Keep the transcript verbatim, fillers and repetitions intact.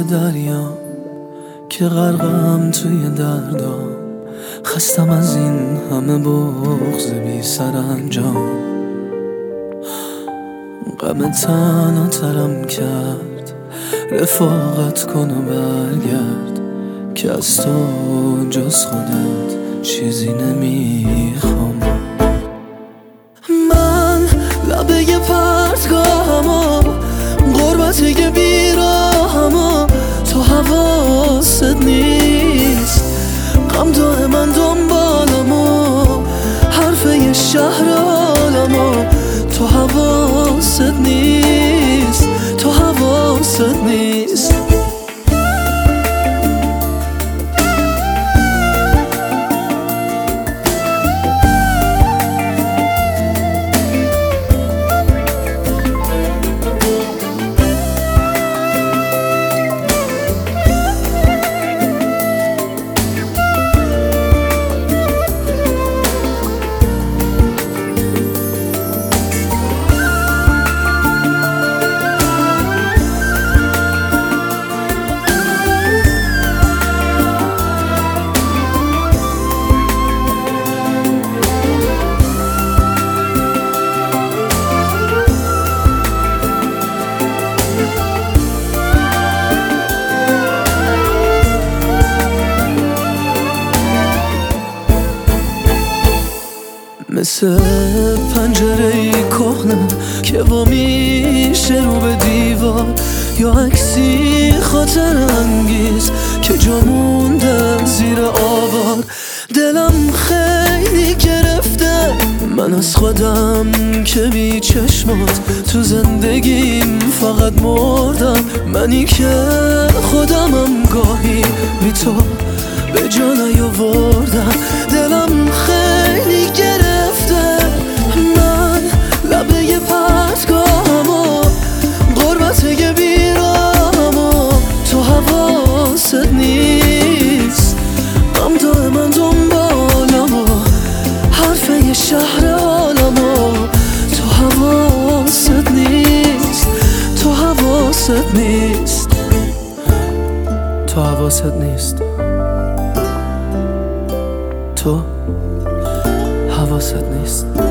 دریام که غرقم توی دردام، خستم از این همه بغض بی سرانجام. غم تنها ترم کرد، رفاقت کن و برگرد که از تو جز خودت چیزی نمیخوام. من لبه پرتگاهمو، غربت بیراهمو، تو حواست نیست. غم دائما دنبالمو، حرفه شهر عالمو، تو حواست نیست، تو حواست نیست. مثل پنجره کهنه که وا میشه رو به دیوار، یا عکسی خاطر انگیز که جا مونده زیر آوار. دلم خیلی گرفته من از خودم که بی چشمات تو زندگیم فقط مردم. منی که خودمم گاهی بی تو به جا نیاوردم. دلم خیلی گرفته من لبه پرتگاهمو، غربت بیراهمو، تو حواست نیست. غم دائما دنبالمو، حرفه شهر عالمو، تو حواست نیست، تو حواست نیست، تو حواست نیست، تو حواست نیست.